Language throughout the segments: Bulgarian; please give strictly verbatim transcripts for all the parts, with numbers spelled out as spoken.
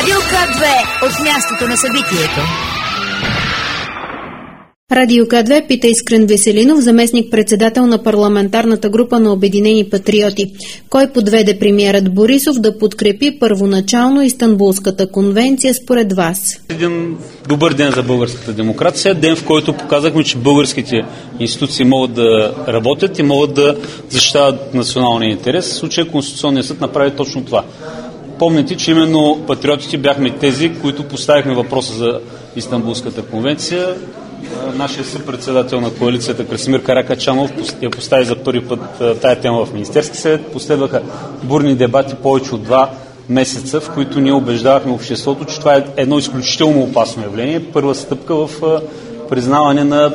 Радио К две от мястото на събитието. Радио К две пита Искрен Веселинов, заместник-председател на парламентарната група на Обединени патриоти. Кой подведе премиерът Борисов да подкрепи първоначално Истанбулската конвенция според вас? Един добър ден за българската демокрация, ден, в който показахме, че българските институции могат да работят и могат да защитават националния интерес. В случая Конституционният съд направи точно това. Помните, че именно патриотите бяхме тези, които поставихме въпроса за Истанбулската конвенция. Нашия съпредседател на коалицията Красимир Каракачанов я постави за първи път тая тема в Министерски съвет. Последваха бурни дебати повече от два месеца, в които ние убеждавахме обществото, че това е едно изключително опасно явление. Първа стъпка в признаване на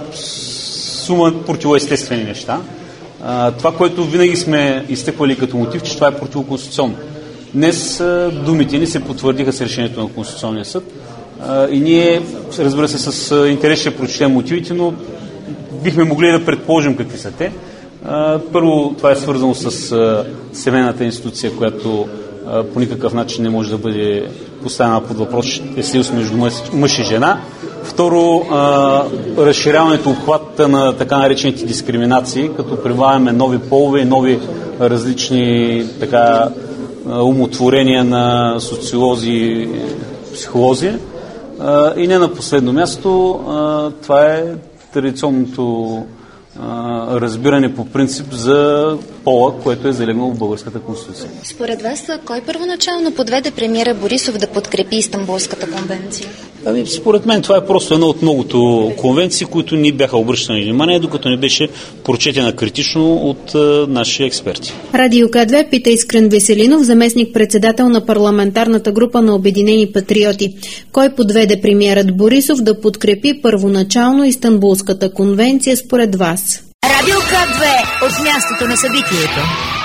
сума противоестествени неща. Това, което винаги сме изтъквали като мотив, че това е противоконституционно. Днес думите ни се потвърдиха с решението на Конституционния съд. И ние, разбира се, с интерес ще прочетем мотивите, но бихме могли да предположим какви са те. Първо, това е свързано с семейната институция, която по никакъв начин не може да бъде поставена под въпрос, е съюз между мъж и жена. Второ, разширяването обхвата на така наречените дискриминации, като прибавяме нови полове и нови различни така умотворения на социолози и психолози. И не на последно място, това е традиционното разбиране по принцип за пола, което е залегнало в българската конституция. Според вас, кой първоначално подведе премиера Борисов да подкрепи Истанбулската конвенция? Ами, според мен това е просто една от многото конвенции, които ни бяха обръщани внимание, докато не беше прочетена критично от а, наши експерти. Радио К две пита Искрен Веселинов, заместник-председател на парламентарната група на Обединени патриоти. Кой подведе премиерът Борисов да подкрепи първоначално Истанбулската конвенция според вас? Радио К две от мястото на събитието.